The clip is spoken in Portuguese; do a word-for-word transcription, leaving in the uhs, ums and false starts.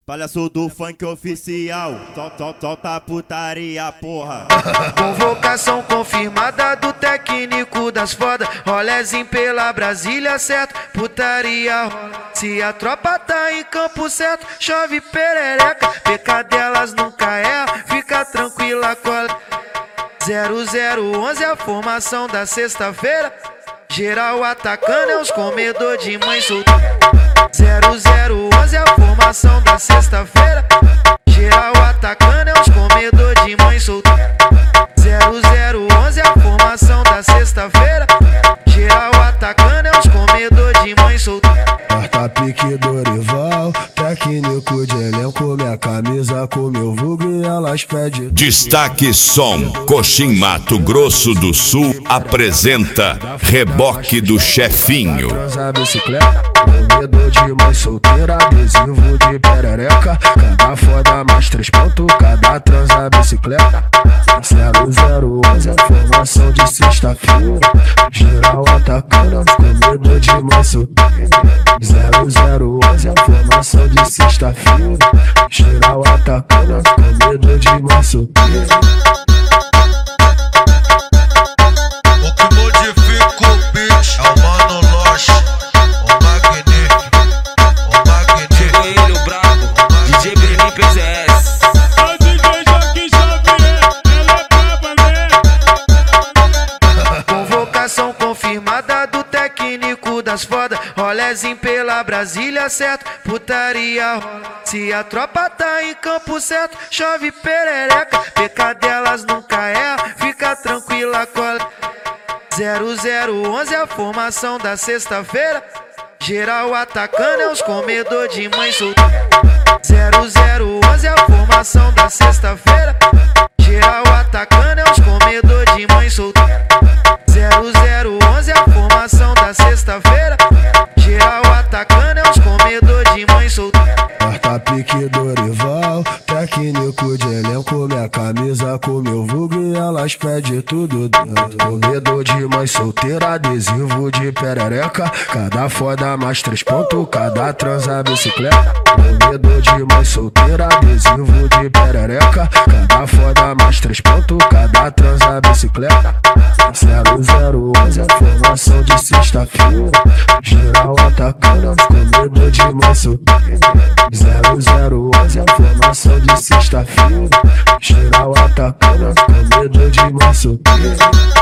Palhaço do funk oficial, solta a putaria, porra. Convocação confirmada do técnico das foda. Rolezinho pela Brasília, certo? Putaria rola. Se a tropa tá em campo certo, chove perereca. Pecadelas nunca erra, fica tranquila, cola. zero zero onze é a formação da sexta-feira. Geral atacando é os comedor de mãe solteira. zero zero onze é a formação da sexta-feira. Geral atacando é os comedor de mãe solteira. zero zero onze é a formação da sexta-feira. Geral atacando é os comedor de mãe solteira. Quarta pique Dorival, técnico de elenco, minha camisa com meu vulgo e elas pedem. Destaque Som, Coxim Mato Grosso do Sul apresenta Reboque do Chefinho. Transa bicicleta, comedor de mãe solteira, adesivo de perereca. Cada foda mais três pontos, cada transa bicicleta. zero zero onze é formação de sexta-feira. Geral atacando os comedor de mãe solteira. zero zero onze é formação de sexta-feira. Geral atacando os comedor de mãe solteira. O que modifica o beat é o Mano Loche, o magnífico, o magnífico. Ele, o brabo, D J Brenin P Z S. A D J Joaquim Xavier, ela é braba, né? Convocação confirmada do técnico das foda. Rolezinho pela Brasília, certo? Putaria rola. Se a tropa tá em campo certo, chove perereca. Pecadelas nunca erra, fica tranquila, cola. zero zero onze é a formação da sexta-feira. Geral atacando é os comedor de mãe solteira. zero zero onze é a formação da sexta-feira. Geral atacando é os comedor de mãe solteira. zero zero onze é a formação da sexta-feira. Geral atacando é os comedor de mãe solteira. Quarta pique Dorival, técnico de elenco, minha camisa com meu vulgo e elas pedem tudo dentro. Comedor de mãe solteira, adesivo de perereca. Cada foda mais três pontos, cada transa bicicleta. Comedor de mãe solteira, adesivo de perereca. Cada foda mais três pontos, cada transa bicicleta. zero zero onze é formação de sexta-feira. Geral atacando os comedor de mãe solteira. zero zero onze é formação de sexta-feira. Geral atacando os comedor de mãe solteira.